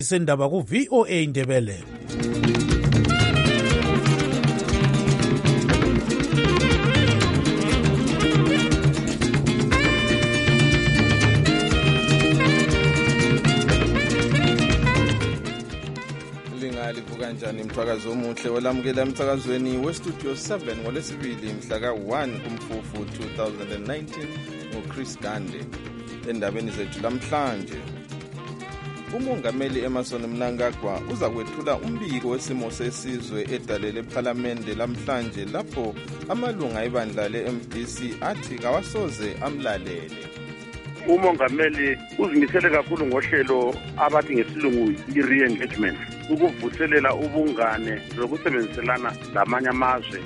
Sendaba ku VOA Indebele. Livuka njani mthakazo omuhle olamukela emthakazweni westudio 7 ngolesibili mhla ka-1 kuMfumfu 2019 ngoChris Gande. Endabeni zethu lamhlanje, umongameli Emmerson Mnangagwa uza kwethula umbiko wesimo sesizwe edale lephalamende lamhlanje lapho amalunga ebandla le-MDC athi kawasoze amlalele. Umongameli uzimisele kakhulu ngohlelo abathi ngesilungu i-re-engagement, ukuvuselela ubungane lokusebenziselana lamanye amazwe.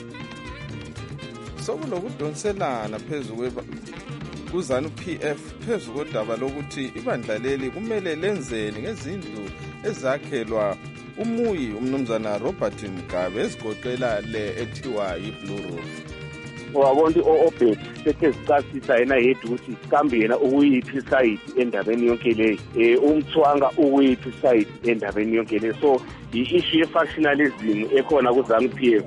Sokulokudonselana phezu kuZANU-PF phezu kodaba lokuthi ibandla leli kumele lenzeni ngezindlu ezakhelwa umuyi umnumzana Robert Mugabe ezigoqela le ethiwa yi-Blue Roof. Wabona o-Obed sethe zicasisa yena yedwa ukuthi kambe yena ukuyiphi side endabeni yonke le, umthwanga ukuyiphi side endabeni yonke le. So i-issue ye-factionalism ekhona kuZANU-PF.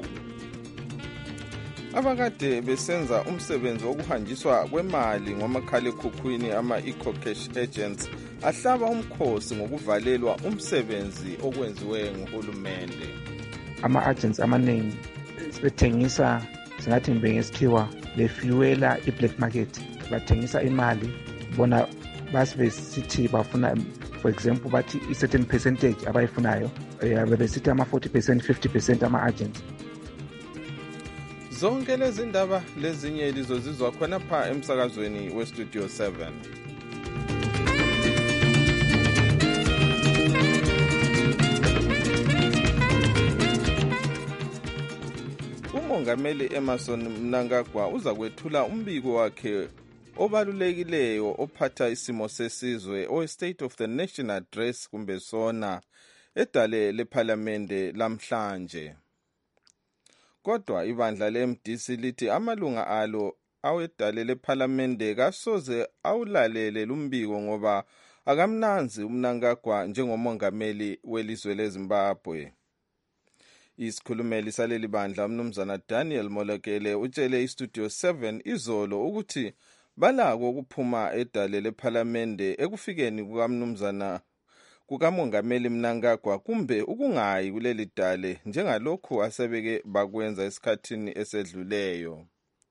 Abakade besenza umsebenzi wokuhanjiswa kwemali ngomakhalekhukhwini ama-eco-cash agents ahlaba umkhosi ngokuvalelwa umsebenzi okwenziwe nguhulumende. Ama-agents amaningi bethengisa singathi ngesikhiwa befuela i-black market, bathengisa imali bona basibesithi bafuna, for example bathi i-certain percentage abayifunayo, bebesithi ama-40% 50% ama-agents. Zonke lezi ndaba lezinye lizozizwa khona pha emsakazweni westudio 7. Umongameli Emmerson Mnangagwa uza kwethula umbiko wakhe obalulekileyo ophatha isimo sesizwe o-State of the Nation Address kumbe sona edale lephalamende lamhlanje. Kodwa ibandla le-MDC lithi amalunga alo awedale lephalamende kasoze awulalele lumbiko ngoba akamnanzi uMnangagwa njengomongameli welizwe leZimbabwe. Isikhulumeli saleli bandla umnumzana Daniel Molokele utshele istudio 7 izolo ukuthi balako ukuphuma edale lephalamende ekufikeni kukamongameli Mnangagwa kumbe ukungayi kuleli dale njengalokhu asebeke bakwenza esikhathini esedluleyo.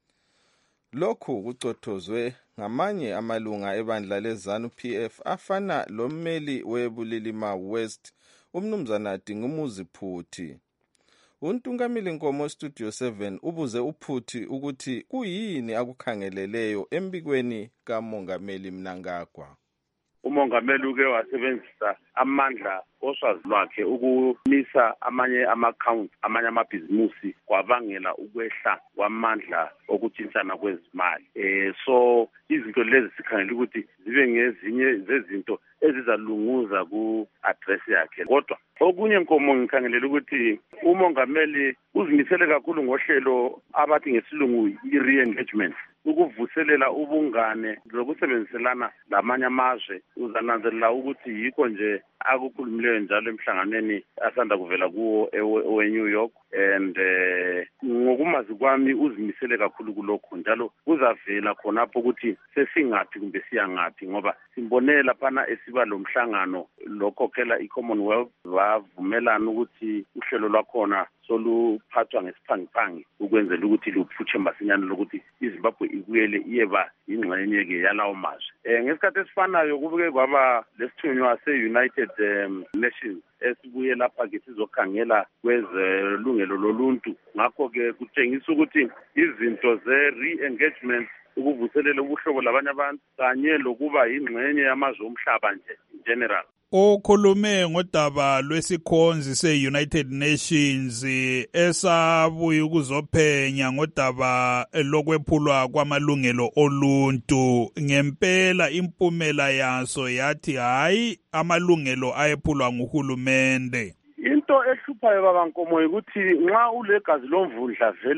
Lokhu kucothozwe ngamanye amalunga ebandla leZANU-PF afana lommeli weBulilima West umnumzana Dingumuzi Phuthi. Untungamili Nkomo Studio 7 ubuze uPhuthi ukuthi kuyini akukhangeleleyo embikweni kamongameli Mnangagwa. Umongameli uke wasebenzisa amandla oswazi lwakhe ukumisa amanye ama-accounts, amanye amabhizimusi kwabangela ukwehla kwamandla okutshintshana kwezimali. So izinto lezi sikhangela ukuthi zibe ngezinye zezinto ezizalunguza ku-address yakhe. Kodwa okunye Nkomo ngikhangelela ukuthi umongameli uzimisele kakhulu ngohlelo abathi ngesilungu i-re-engagement, ukuvuselela ubungane lokusebenziselana lamanye amazwe. Uzananzelela ukuthi yikho nje akukhulumileyo njalo emhlanganweni asanda kuvela kuwo ewe-New York, and ngokumazi kwami uzimisele kakhulu kulokho njalo kuzavela khonapho ukuthi sesingaphi kumbe siyangaphi, ngoba simbonela phana esiba lomhlangano lokhokhela i-Commonwealth bavumelana ukuthi uhlelo lwakhona soluphathwa ngesiphangiphangi ukwenzela ukuthi luphutshe masinyane lokuthi iZimbabwe ibuyele iyeba ingxenye-ke yalawo mazwe. Ngesikhathi esifanayo kubuke kwaba lesithunywa se-United Nations esibuye lapha-ke sizokhangela kwezilungelo loluntu. Ngakho-ke kutshengisa ukuthi izinto ze-re-engagement, ukuvuselela ubuhlobo labanye abantu kanye lokuba yingxenye yamazwe omhlaba nje in general. Okhulume ngodaba lwesikhonzi se-United Nations esabuye ukuzophenya ngodaba lokwephulwa kwamalungelo oluntu. Ngempela impumela yaso yathi hayi amalungelo ayephulwa nguhulumende. Into ehluphayo baba Nkomo ukuthi nxa ulegazi lomvundla vele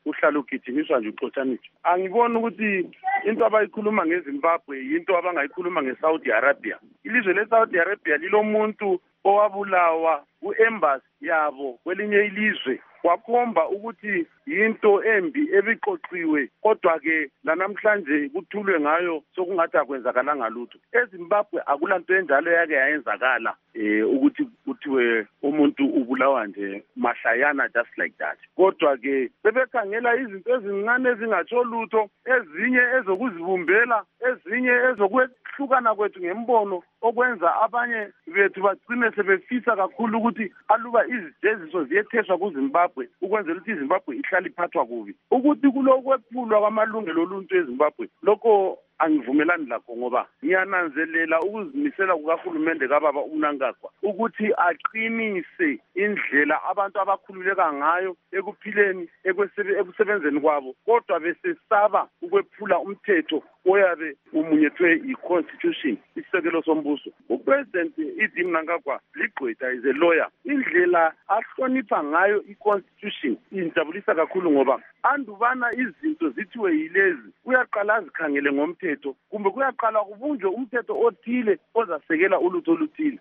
uhlala ugijimiswa nje uxotshaniswa. Angiboni ukuthi into abayikhuluma ngeZimbabwe into abangayikhuluma ngeSaudi Arabia. Ilizwe leSaudi Arabia lilomuntu owabulawa ku-embassy yabo kwelinye ilizwe, wakhomba ukuthi yinto embi ebiqoqiwe, kodwa-ke lanamhlanje kuthulwe ngayo sokungathi akwenzakalanga lutho. EZimbabwe akulanto enjalo yake yayenzakala ukuthi kuthiwe umuntu ubulawa nje mahlayana just like that. Kodwa-ke sebekhangela izinto ezincane ezingatsho lutho, ezinye ezokuzibumbela, ezinye ezokwehlukana kwethu ngembono, okwenza abanye bethu bagcine sebefisa kakhulu ukuthi aluba izijeziso ziyetheswa kuZimbabwe ukwenzela ukuthi iZimbabwe ihlale iphathwa kubi. Ukuthi kulokwephulwa kwamalungelo oluntu eZimbabwe lokho angivumelani lakho, ngoba ngiyananzelela ukuzimisela kukahulumende kababa uMnangagwa ukuthi aqinise indlela abantu abakhululeka ngayo ekuphileni ekusebenzeni kwabo, kodwa besesaba ukwephula umthetho oyabe umunyethwe i-constitution, isisekelo sombuso. Upresident Idi Mnangagwa ligqwetha is a lawyer. Indlela ahlonipha ngayo i-constitution injabulisa kakhulu, ngoba andubana izinto zithiwe yilezi uyaqala azikhangele ngomthetho, kumbe kuyaqala kubunjwe umthetho othile ozasekela ulutho oluthile.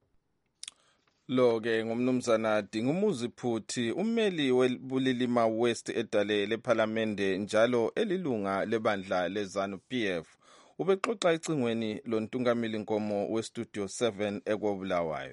Lo-ke ngumnumzana Dingumuzi Phuthi, ummeli weBulilima West edale lephalamende njalo elilunga lebandla leZANU-PF, ubexoxa ecingweni lontungameli Nkomo weStudio 7 eKobulawayo.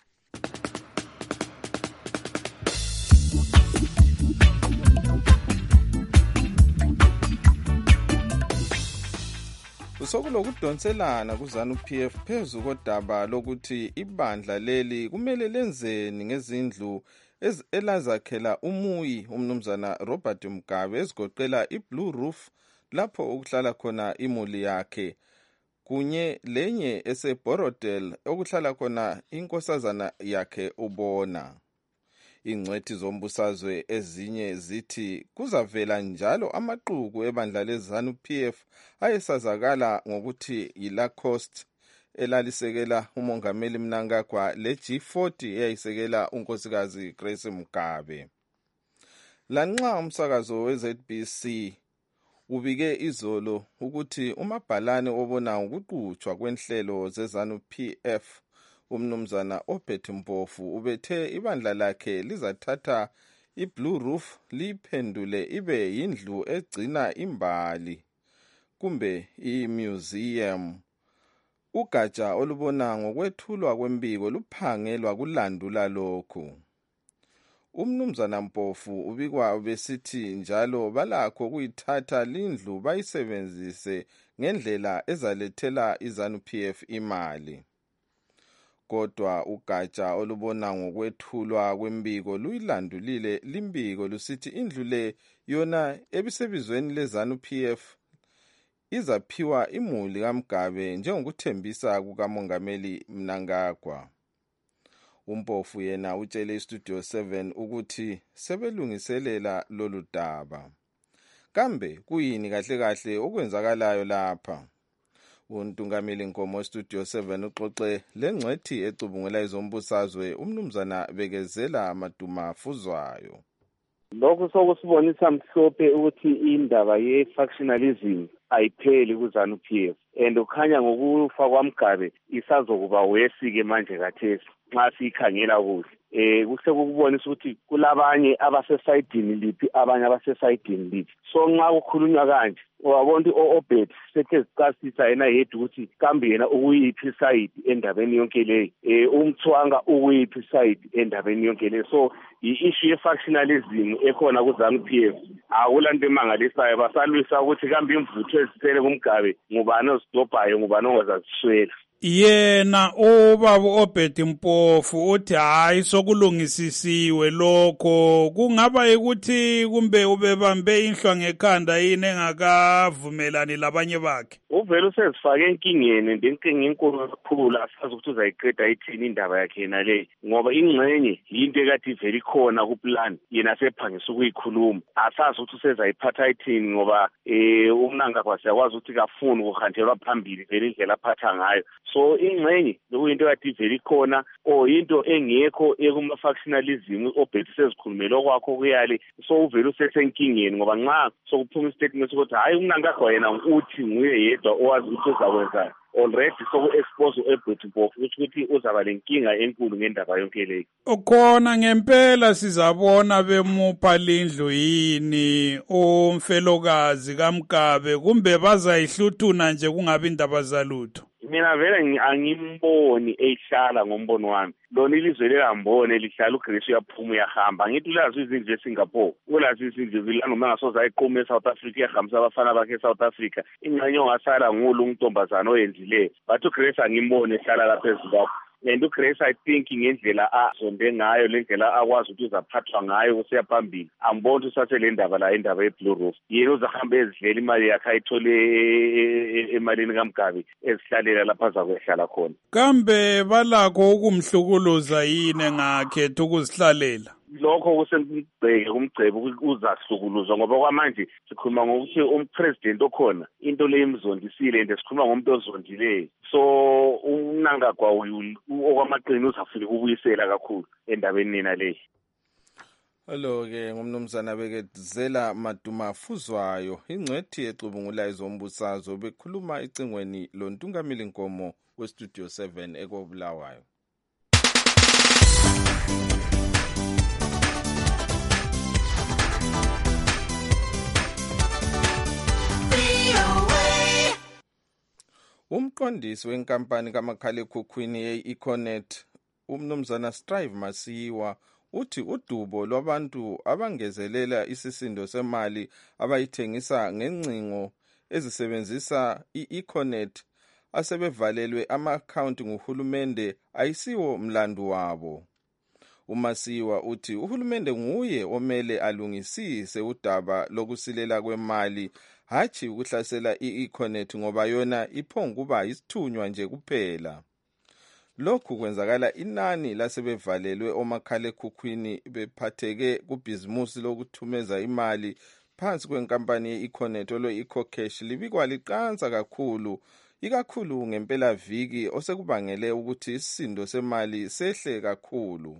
Sokulokudonselana kuZANU-PF phezu kodaba lokuthi ibandla leli kumele lenzeni ngezindlu elazakhela umuyi umnumzana Robert Mugabe ezigoqela iBlue Roof lapho ukuhlala khona imuli yakhe, kunye lenye eseBorodale okuhlala khona inkosazana yakhe uBona. Ingcwethi zombusazwe ezinye zithi kuzavela njalo amaquku ebandla leZANU-PF ayesazakala ngokuthi yiLacoste elalisekela umongameli Mnangagwa leG40 eyayisekela unkosikazi Grace Mugabe. Lanxa umsakazo weZBC ubike izolo ukuthi umabhalane obona ukuqhutshwa kwenhlelo zeZANU-PF umnumzana Obert Mpofu ubethe ibandla lakhe lizathatha iBlue Roof liphendule ibe yindlu egcina imbali kumbe imuseum. Ugatsha olubona ngokwethulwa kwembiko luphangelwa kulandula lokhu. Umnumzana Mpofu ubikwa besithi njalo balakho ukuyithatha lindlu bayisebenzise ngendlela ezalethela iZANU-PF imali. Kodwa ugatsha olubona ngokwethulwa kwembiko luyilandulile limbiko lusithi indlu le yona ebisebizweni leZANU-PF izaphiwa imuli kaMgabe njengokuthembisa kukamongameli Mnangagwa. Umpofu yena utshele iStudio 7 ukuthi sebelungiselela lolu daba. Kambe kuyini kahle kahle okwenzakalayo lapha? Untungameli Nkomo Studio 7 uxoxe lengcwethi ecubungela izombusazwe umnumzana Bekezela Maduma Fuzwayo. Lokho sokusibonisa mhlophe ukuthi indaba ye-factionalism ayipheli kuZANU-PF, and ukhanya ngokufa kwaMgabe isazokuba wesike manje kathesi nxa siyikhangela kuhle. Kusekubonisa ukuthi kulabanye abasesayidini liphi abanye abasesayidini liphi. So nxa kukhulunywa kanje wabona o-Obert sethe zicasisa yena yedwa ukuthi kambe yena ukuyiphi side endabeni yonke leyo, umthwanga ukuyiphi side endabeni yonke leyo. So i-issue ye-factionalism ekhona kuZANU-PF akulanto emangalisayo, basalwisa ukuthi kambe imvutho ezisele kuMgabe ngubani ozidobhayo ngubani ongazaziswela. Yena ubaba Obert Mpofu uthi hayi sokulungisisiwe lokho, kungaba ukuthi kumbe ubebambe inhlwa ngekhanda yini engakavumelani labanye bakhe. Uvele usezifake enkingeni, inkinga enkulu kakhulu, asazi ukuthi uzayiqeda ithini indaba yakhe yena le, ngoba ingxenye yinto ekade ivele ikhona kuplan yena sephangisa ukuyikhuluma. Asazi ukuthi usezayiphatha ithini ngoba uMnangagwa siyakwazi ukuthi kafuni ukuhanjelwa phambili vele indlela aphatha ngayo. so ingxenye lokuyinto kade ivele ikhona or into engekho ekuma-factionalism obhethi sezikhulumele okwakho kuyali so uvele usesenkingeni ngoba nxa sokuphuma istatement sokuthi hhayi uMnangagwa yena uthi nguye yedwa owazi ukuthi uzakwenzani already soku-expose u-Ebert Mpofu ukuthi uzaba lenkinga enkulu ngendaba yonke leyo. Khona ngempela sizabona bemupha lindlu yini umfelokazi kaMgabe kumbe bazayihluthuna nje kungabi indaba zalutho. Mina vele angimboni ehlala ngombono wami. Lona ilizwe lekambone lihlala uGrace uyaphuma uyahamba. Ngithi ulazi izindlu eSingapore. Ulazi izindlu vilano mangasoza ayiqome eSouth Africa iyahambisa abafana bakhe eSouth Africa. Ingxenye ongasala ngulo untombazana oyenzileyo. But uGrace angimboni ehlala lapha eZimbabwe. And uGrace I think ngendlela azonde ngayo lendlela akwazi ukuthi uzaphathwa ngayo kusiya phambili amboni usathe le ndaba la indaba yeBlue Roof yena uzahamba ezidlela imali yakhe ayithole emalini kaMgabe ezihlalela lapha azakwehlala khona. Kambe balakho ukumhlukuluza yini ngakhetha ukuzihlalela? Lokho kusemgceke kumgcebo uzahlukuluzwa ngoba kwamanje sikhuluma ngokuthi umpresident okhona into le imzondisile and sikhuluma ngomuntu ozondileyo so uMnangagwa okwamaqini uzafuna ukubuyisela kakhulu endabeni nina le. Hello-ke ngumnumzana Bekezela Madumafuzwayo ingcwethi ecubungulayo zombusazwe bekhuluma icingweni loNtungamili Nkomo weStudio 7 ekobulawayo. Umqondisi wenkampani kamakhalekhukhwini ye-Econet umnumzana Strive Masiyiwa uthi udubo lwabantu abangezelela isisindo semali abayithengisa ngencingo ezisebenzisa i-Econet asebevalelwe ama-account nguhulumende ayisiwo mlandu wabo. uMasiyiwa uthi uhulumende nguye omele alungisise udaba lokusilela kwemali hathi ukuhlasela i-Econet ngoba yona iphonguba isithunywa nje kuphela. Lokhu kwenzakala inani lasebevalelwe omakhalekhukhwini bephatheke kubhizimusi lokuthumeza imali phansi kwenkampani ye-Econet olo-EcoCash libikwa liqansa kakhulu ikakhulu ngempela viki osekubangele ukuthi isisindo semali sehle kakhulu.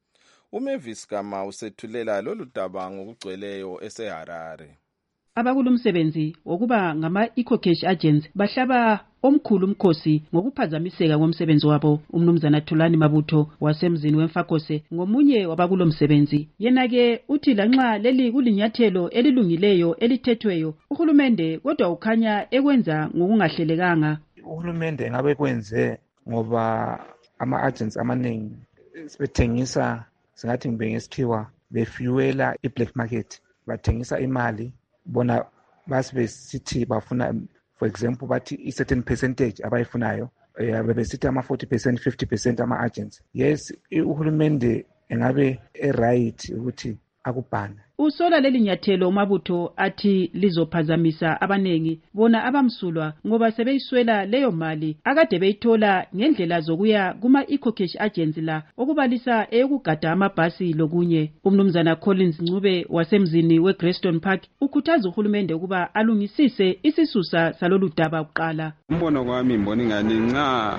uMavis Gama usethulela lolu daba ngokugcweleyo eseHarare. Abakulumsebenzi wokuba ngama-EcoCash agents bahlaba omkhulu umkhosi ngokuphazamiseka komsebenzi wabo. Umnumzana Thulani Mabutho wasemzini weMfakose ngomunye wabakulomsebenzi. Yena-ke uthi lanxa leli kulinyathelo elilungileyo elithethweyo uhulumende kodwa ukhanya ekwenza ngokungahlelekanga. Uhulumende ngabe kwenze ngoba ama-agents amaningi sebethengisa singathi ngesikhiwa befuela i-black market bathengisa imali bona basibesithi bafuna for example bathi i-certain percentage abayifunayo bebesithi ama-40% 50% ama-agents. Yes uhulumende engabe right ukuthi akubhana. Usola leli nyathelo uMabutho athi lizophazamisa abanengi bona abamsulwa ngoba sebeyiswela leyo mali akade beyithola ngendlela zokuya kuma-EcoCash agents la okubalisa eyokugada amabhasi lokunye. Umnumzana Collins Ncube wasemzini weGreystone Park ukhuthaza uhulumende ukuba alungisise isisusa salolu daba kuqala. Umbono kwami mbona ngani nxa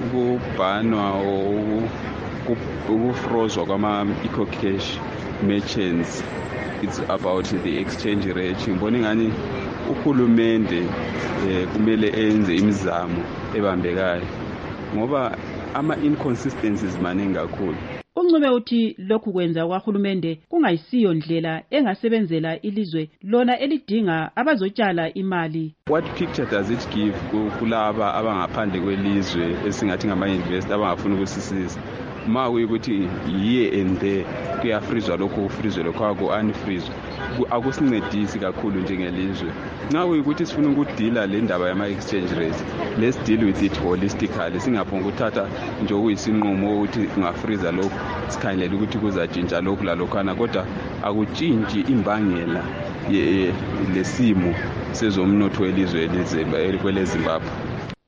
kubhanwa ukufrozwa kwama-EcoCash merchants it's about the exchange rate. Ngibona ngani uhulumende kumele enze imizamo ebambekayo ngoba ama-inconsistencies maningi kakhulu. Uncube uthi lokhu kwenza kwahulumende kungayisiyo ndlela engasebenzela ilizwe lona elidinga abazotshala imali. What picture does it give kulaba abangaphandle kwelizwe esingathi ngama-investor abangafuna ukusisiza? Ma kuyikuthi here and there kuyafrizwa lokho kufrizwe lokho aku-unfrizwa akusincedisi kakhulu njengelizwe. Nxa kuyikuthi sifuna ukudila le ndaba yama-exchange rates, let's deal with it holistically. Singaphonga ukuthatha nje okuyisinqumo ukuthi kungafriza lokho sikhangelela ukuthi kuzatshintsha lokhu lalokhana kodwa akutshintshi imbangela lesimo sezomnotho welizwe kweleZimbabwe.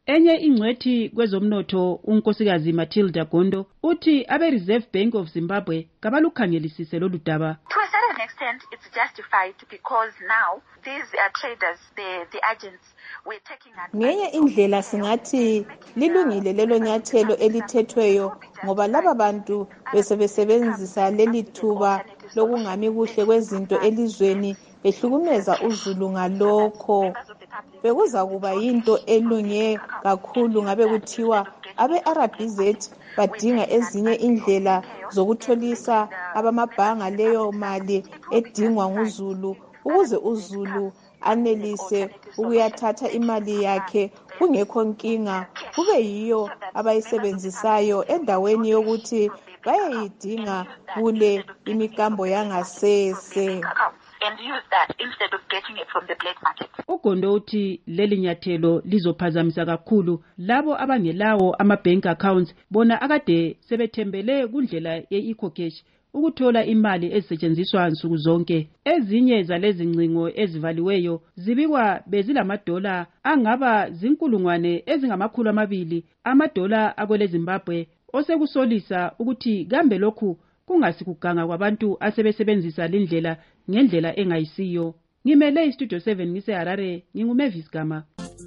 Enye ingcwethi kwezomnotho unkosikazi Matilda Gondo uthi abe-Reserve Bank of Zimbabwe kabalukhangelisise lolu daba. To a certain extent, it's justified because now these traders, the agents, were taking ngenye indlela singathi lilungile lelo nyathelo elithethweyo ngoba laba bantu besebesebenzisa leli thuba lokungami kuhle kwezinto elizweni behlukumeza uZulu ngalokho. Bekuza kuba yinto elunge kakhulu ngabe kuthiwa abe-RBZ badinga ezinye indlela zokutholisa abamabhanga leyo mali edingwa nguZulu ukuze uZulu anelise ukuyathatha imali yakhe kungekho nkinga, kube yiyo abayisebenzisayo endaweni yokuthi bayayidinga kule imikambo yangasese. And use that instead of getting it from the black market. Ugondo uthi leli nyathelo lizophazamisa kakhulu labo abangelawo ama-bank accounts bona akade sebethembele kundlela ye-EcoCash ukuthola imali ezisetshenziswa nsuku zonke. Ezinye zalezi ngcingo ezivaliweyo zibikwa bezilamadola angaba zinkulungwane ezingama200 amadola akwele Zimbabwe osekusolisa ukuthi kambe lokhu kungasikuganga kwabantu asebesebenzisa lindlela ngendlela engayisiyo. Ngimele iStudio 7 ngiseHarare, nginguMavis Gama.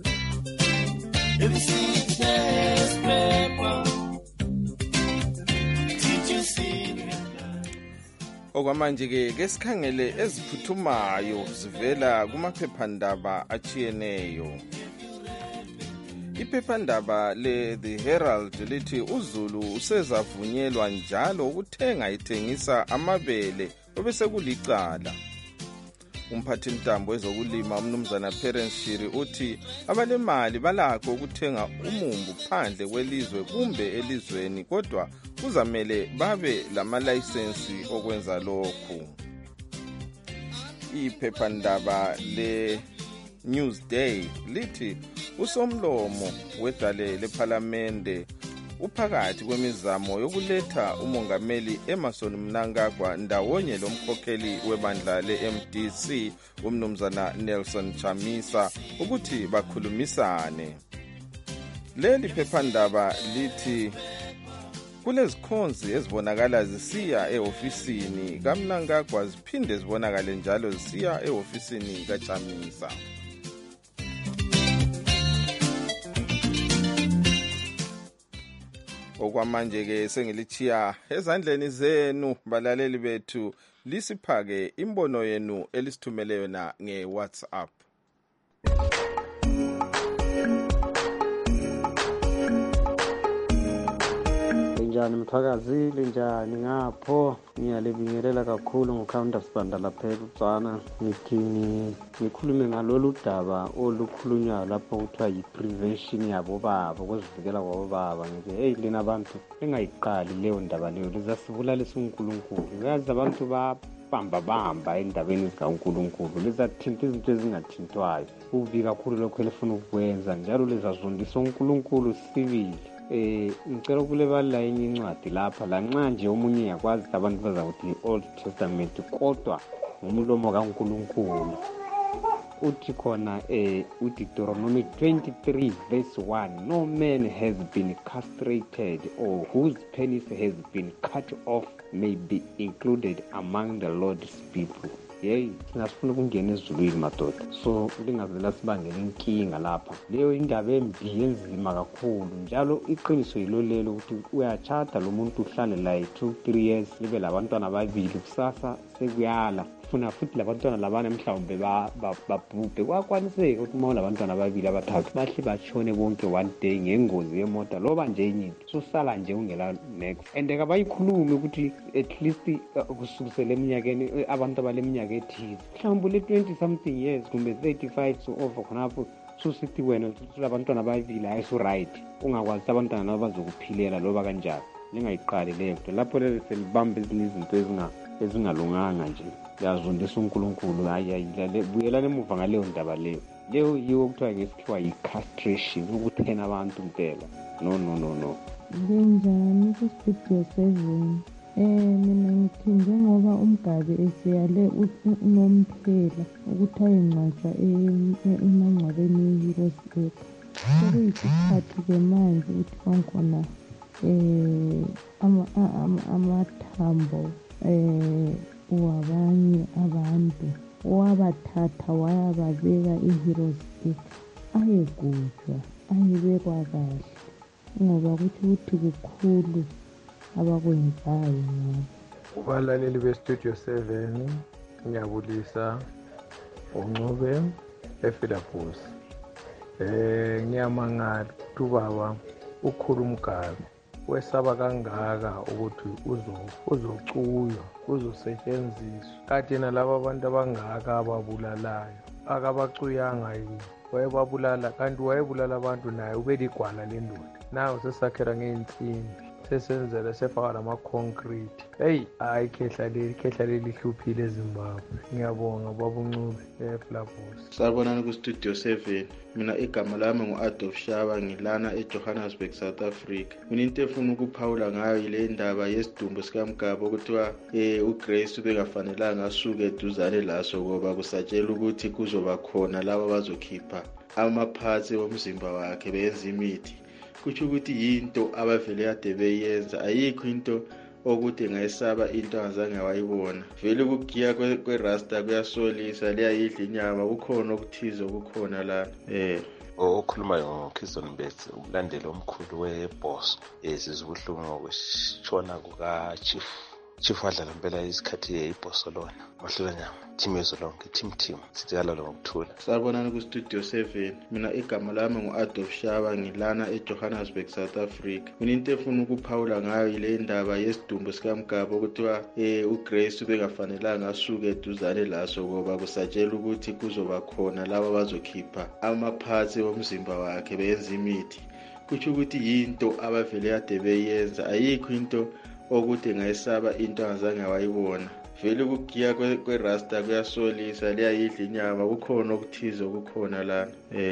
Okwamanje ke sikhangele eziphuthumayo zivela kumaphephandaba achiyeneyo. Iphephandaba le-The Herald lithi uZulu usezavunyelwa njalo ukuthenga ithengisa amabele obesekulicala. Umphathintambo wezokulima umnumzana Parents Shiri uthi abalemali balakho ukuthenga umumbu phandle kwelizwe kumbe elizweni kodwa kuzamele babe lamalayisensi okwenza lokhu. Iphephandaba le Newsday lithi usomlomo wedale lePhalamende uphakathi kwemizamo yokuletha umongameli Emmerson Mnangagwa ndawonye lomkhokheli webandla le-MDC umnumzana Nelson Chamisa ukuthi bakhulumisane. Leli phephandaba lithi kulezikhonzi ezibonakala zisiya ehofisini kaMnangagwa ziphinde zibonakale njalo zisiya ehofisini kaChamisa. Okwamanje ke sengilichiya ezandleni zenu balaleli bethu, lisiphake imbono yenu elisithumele yona ngeWhatsApp. Njani mthakazile njani ngapho ngiyalibingelela kakhulu ngokhawunta sibanda lapha eButswana. Ngithi ngikhulume ngalolu daba olukhulunywa lapho kuthiwa yi-prevention yabo baba ukuzivikela kwabo baba. Ngithi lina abantu engayiqali leyo ndaba leyo lizasibulalisa uNkulunkulu. Uyazi abantu bamba endabeni zikaNkulunkulu lizathinta izinto ezingathintwayo. Kubi kakhulu lokho elifuna ukwenza njalo lizazondisa uNkulunkulu sibili. Ngicela ukulebala enye incwadi lapha lanxa nje omunye yakwazi abantu bazakuthi Old Testament kodwa ngomlomo kaNkulunkulu uthi khona uDeuteronomy 23 verse 1, no man has been castrated or whose penis has been cut off may be included among the Lord's people. Singasifuna ukungena ezulwini madoda, so lingazela sibangela inkinga lapha. Leyo indaba embi enzima kakhulu njalo iqiniso yilo lelo ukuthi uyachata lo muntu uhlale la 2-3 years libe labantwana ababili kusasa sekuyala funa futhi labantwana labana mhlawumbe babhubhe. Kwakwaniseka ukuthi uma labantwana ababili abathathu bahle bashone bonke one day ngengozi yemoto loba nje enye susala nje ungela next. And kabayikhulumi ukuthi at least kusukisela eminyakeni abantu abaleminyaka ethize mhlawumbe le 20 something years kumbe 35 so over khonapho susithi wena labantwana ababili ayiso right ungakwazi abantwana nabo bazokuphilela loba kanjalo. Lingayiqali leyo nto lapho leli selibamba izinto ezingalunganga nje yazondisa uNkulunkulu. Hayi buyelana emuva ngaleyo ndaba leyo yiwo kuthiwa ngesikhiwa yi-castration, ukuthena abantu mpela. No. Benjani kuStudio 7? Mina ngithi njengoba umgabe eseyale unomphela ukuthi ayengcwatshwa emangcwabeni eHeroes Gate. sekuyisikhathi-ke manje ukuthi bangikhona amathambo wabanye abantu wabathatha wayababeka i-heroes ayegujwa ayebekwa kahle ngoba kuthi kukhulu abakwenzayo ngabo. Kubalaleli bestudio 7 ngiyabulisa uNcube ePhilipus. Ngiyamangala ubaba ukhulu Mgabe wesaba kangaka ukuthi uzocuywa uzosetshenziswa kanti nalabo abantu abangaka ababulalayo akabacuyanga yini wayebabulala kanti wayebulala abantu naye ubeligwala lendoda nawe sesakhela ngeensimbi sesenzela sefaka lama-concrete. Hey, hayi ikhehla leli lihluphile eZimbabwe. Ngiyabonga baba uNcube eFlabos. Sabonani kustudio 7. Mina igama lami ngu-Adolf Shaba ngilana eJohannesburg, South Africa. Mina into efuna ukuphawula ngayo yile ndaba yesidumbu sikaMgaba okuthiwa uGrace ubengafanelanga asuke eduzane laso ngoba kusatshela ukuthi kuzoba khona laba bazokhipha amaphathi omzimba wakhe benza imithi. Kutsho ukuthi yinto abavele kade beyenza, ayikho into okude ngayisaba into angazange wayibona. Vele ukugiya kwerasta kuyasolisa, liyayidla inyama, kukhona okuthize okukhona lana. Okhulumayo ngoKiston Bets umlandeli omkhulu weBoss sizibuhlungu ngokushona kuka-Chief wadlala impela isikhathi iBoss lona mahlulanyama team yezolonke team sicela lo ngokuthula. Sabonani kustudio 7. Mina igama lami ngu-Adolf Shaba ngilana eJohannesburg, South Africa. Mina into efuna ukuphawula ngayo yile ndaba yesidumbu sikaMgaba okuthiwa uGrace ubengafanelanga asuke eduzane laso ngoba kusatshela ukuthi kuzoba khona laba bazokhipha amaphathi omzimba wakhe benza imithi. Kutsho ukuthi yinto abavele kade beyenza, ayikho into okude ngayisaba into angazange wayibona. Vele ukugiya kwerasta kuyasolisa, liyayidla inyama, kukhona okuthize okukhona lana.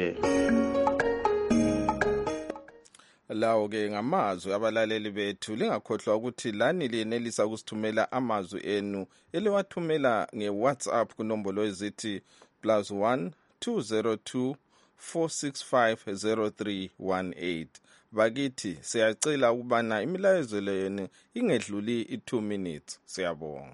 Lawo-ke ngamazwi abalaleli bethu. Lingakhohlwa ukuthi lani liyenelisa ukusithumela amazwi enu eliwathumela nge-WhatsApp kunombolo ezithi +1 202 465 0318. Bakithi siyacela ukubana imilayezo yenu ingedluli i2 minutes. Siyabonga.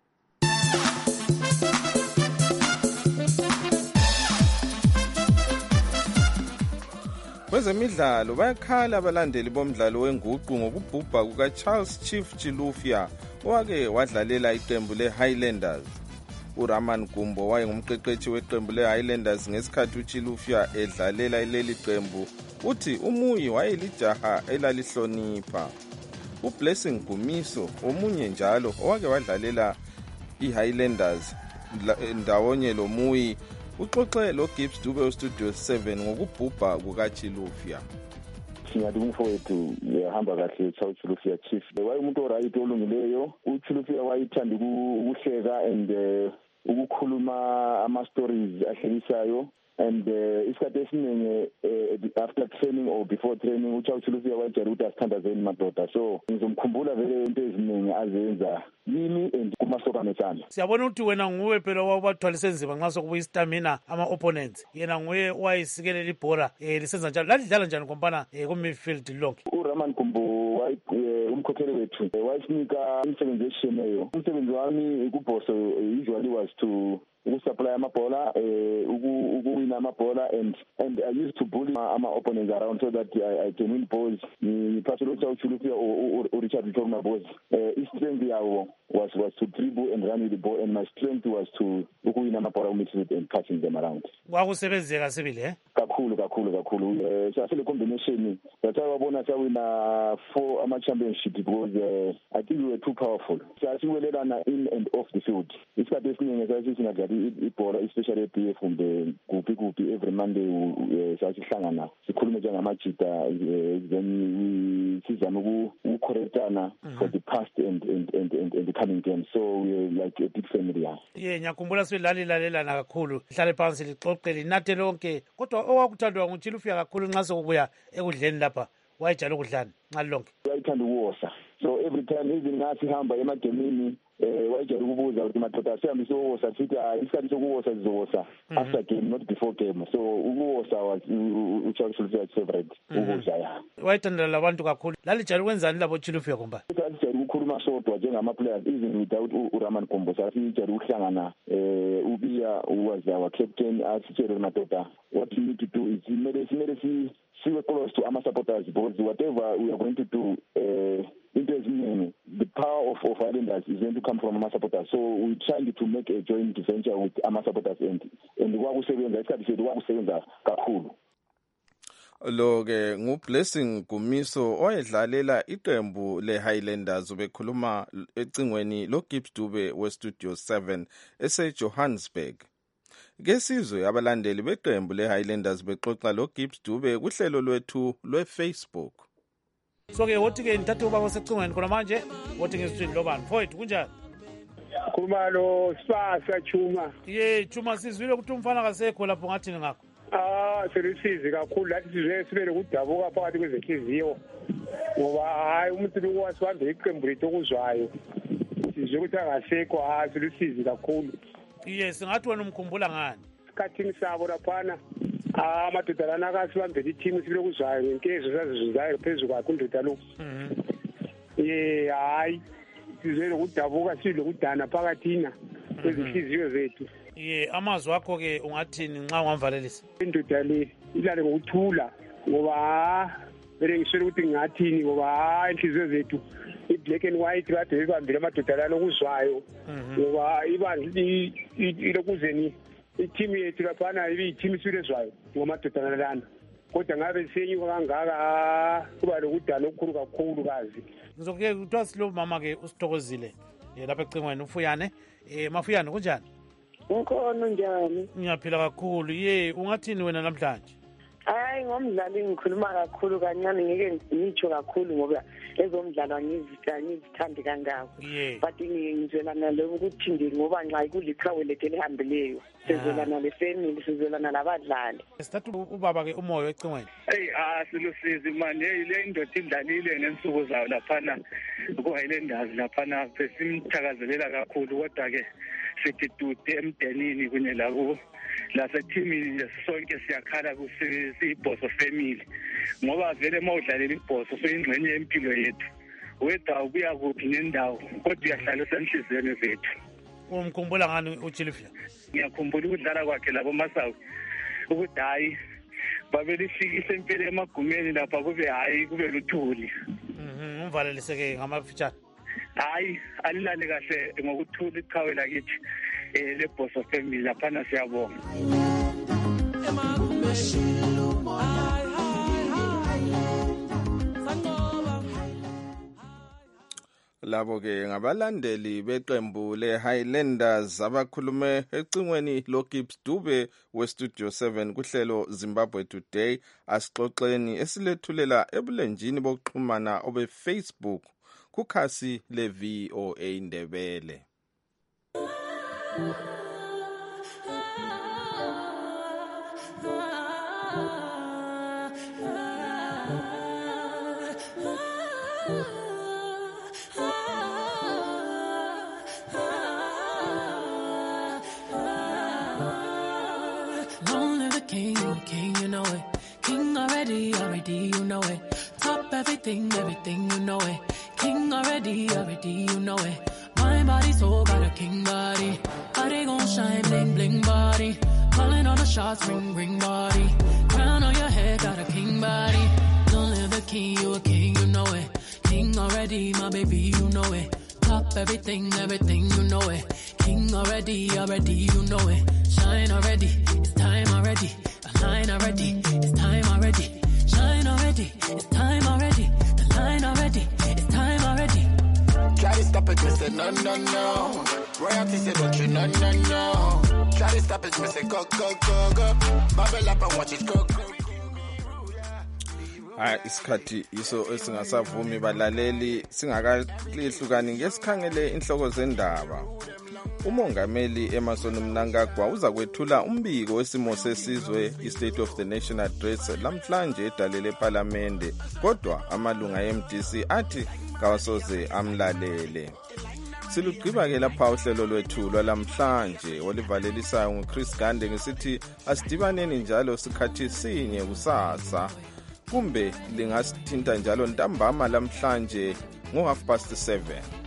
Kwezemidlalo bayakhala abalandeli bomdlalo wenguqu ngokubhubha kukaCharles Chief Chilufya owake wadlalela iqembu leHighlanders. uRaman Gumbo wayengumqeqeshi weqembu leHighlanders ngesikhathi uChilufya edlalela leli qembu. Uthi uMuyi wayelijaha elalihlonipha. uBlessing Gumiso omunye njalo owake wadlalela iHighlanders ndawonye loMuyi uxoxe loGibbs Dube Studio 7 ngokubhubha kukaChilufya. Siyadinga mfowethu ehamba kahle uChilufya Chief. Wayumuntu oright olungileyo. uChilufya wayithanda ukuhleka and ukukhuluma ama stories ahlekisayo. And isikhathi esiningi after training or before training uChilufya wayejela ukuthi asithandazeni madoda. So ngizomkhumbula vele into eziningi azenza yimi and kumasokana esandla. Siyabona ukuthi wena nguwe phela wabathwalise nzima nxa sokubuya istamina ama-opponents. Yena nguye wayisikelela ibhora lisenza njalo. Lalidlala njani kompana ku-midfield lonke? uRaman Gumbo umkhokheli wethu wayisinika imisebenzi eshiyeneyo. Umsebenzi wami kuBoss usually was to ukusupply amabhola ukuwina amabhola and I used to bully my opponents around so that I can win balls. Ngiphathele uChilufya uRichard Mthoma balls. Strength yawo was to dribble and run with the ball, and my strength was to ukuwina amabhola midfield and passing them around. Kwakusebenzeka sibili kakhulu sasele combination that wabona sawina 4 ama-championship because I think we were too powerful. Sasiwelelana in and off the field. Isikhathi esiningi sasingadlali ibhola especially eBF kumbe kuphi every Monday sasihlangana sikhulume njengamajita then sizama ukucorrectana for the past and the coming games. So we're like a big family. Ngiyakhumbula silalelana kakhulu lihlale phansi lixoxe linathe lonke kodwa owakuthandwa nguChilufya kakhulu nxa sokubuya ekudleni lapha wayejala ukudlani nxa lonke. Wayethanda ukuwosa so every time even ngathi hamba emagemini wayejela ukubuza ukuthi madoda sihambe siyowosa sithi isikhathi sokuwosa sizowosa after game not before game, so ukuwosa was uChelsea favorite ukudla ya wayithandela labantu kakhulu. Lalijala ukwenzani labo Chilufya komba? Sijela ukukhuluma sodwa njengama players even without uRaman Kombosa, sijela ukuhlangana ubiya was our captain asitshele madoda what we need to do is simele siwe close to our supporters, because whatever we are going to do the power of Highlanders is going to come from our supporters, so we're trying to make a joint venture with our supporters and kwakusebenza isikhathi sethu kwakusebenza kakhulu. Lo ke nguBlessing Gumiso oyedlalela iqembu leHighlanders ubekhuluma ecingweni loGibbs Dube weStudio 7 eseJohannesburg. Ngesizwe abalandeli beqembu leHighlanders bexoxa loGibbs Dube kuhlelo lwethu lweFacebook. So ke wothi ke nithathe ubaba osecingweni khona manje wothi ngesithini lobani mfowethu kunjani? Khuluma lo Sipasa Chuma. Chuma sizwile ukuthi umfana kasekho lapho ngathini ngakho. Selisizi kakhulu lathi sizwe sibele kudabuka phakathi kwezenhliziyo ngoba hayi umuntu lokwasibambe iqembu lethu okuzwayo sizwe ukuthi angasekho selisizi kakhulu. Singathi wena umkhumbula ngani? Isikhathini sabo laphana amadodana akasibambele i-team sibile kuzwayo ngenkezo sazizuzayo phezulu kwakho indoda lo. Hayi sizwe lokudabuka sidle kudana phakathina kwezinhliziyo zethu. Amazwi akho ke ungathini nxa ungamvalelisa? Indoda le ilale ngokuthula ngoba vele ngisho ukuthi ngathini ngoba inhliziyo zethu i-black and white kade ibambile amadodana lokuzwayo ngoba ibandla ilokuzeni i-team yethu laphana ibi-team isibelezwayo ngomadodana lana, kodwa ngabe senyuka kangaka kuba lokudana okukhulu kakhulu kazi. Ngizokuke kuthiwa silo mama ke usithokozile lapha ecingweni uFuyane. Mafuyane kunjani? Ukhona njani? Ngiyaphila kakhulu. Ungathini wena namhlanje? Hayi ngomdlalo ngikhuluma kakhulu kancane ngeke ngitsho kakhulu ngoba ezomdlalo ngizithandi kangako. But ngizwelana lokuthi ngoba nxa kuliqhawe lethu elihambileyo sizwelana le-family sizwelana labadlali. Sithatha ubaba ke umoyo ecingweni. Silusizi mani le indoda idlalile ngensuku zayo laphana ku-Highlanders laphana besimthakazelela kakhulu, kodwa ke sithi tude emdenini kunye labo lasethimini sonke siyakhala kusiyibhoso family ngoba vele mawudlalela ibhoso soyingxenye yempilo yethu, wethu ubuya kuphi nendawo kodwa uyahlala esenhliziyweni zethu. Umkhumbula ngani uChilufya? Ngiyakhumbula ukudlala kwakhe labo Masawi ukuthi hayi babelifikisa impilo emagumeni lapha kube hayi kube luthuli. Umvalelise-ke ngamafitshane. Hayi alilale kahle ngokuthula iqhawe lakithi lebhoso family laphana siyabonga. Labo ke ngabalandeli beqembu leHighlanders abakhulume ecingweni loGibbs Dube weStudio 7 kuhlelo Zimbabwe Today. Asixoxeni esilethulela ebulenjini bokuxhumana obeFacebook kukhasi leVOA Ndebele. King, you know it. King already, you know it. Top everything, you know it. King already, you know it. My body so got a king body. Body gon' shine, bling, bling body. Calling all the shots, ring, ring body. Crown on your head, got a king body. Don't live a king, you a king, you know it. King already, my baby, you know it. Top everything, you know it. King already, you know it. Shine already, it's time already. The line already, it's time already. Shine already, it's time already. The line already, it's time already. Try to stop it, me say no, no, no. Royalty say don't you, no, no, no. Try to stop it, me say go, go, go, go. Bubble up and watch it go, go. Isikhathi iso esingasavumi balaleli singakalihlukani ngesikhangele inhloko zendaba. umongameli Emmerson Mnangagwa uza kwethula umbiko wesimo sesizwe i-State of the Nation Address lamhlanje edalele ePhalamende, kodwa amalunga e-MDC athi kawasoze amlalele. Silugqiba-ke lapha uhlelo lwethu lwalamhlanje olivalelisayo nguChris Gande ngisithi asidibaneni njalo sikhathi sinye kusasa, kumbe lingasithinta njalo ntambama lamhlanje ngo 7:30.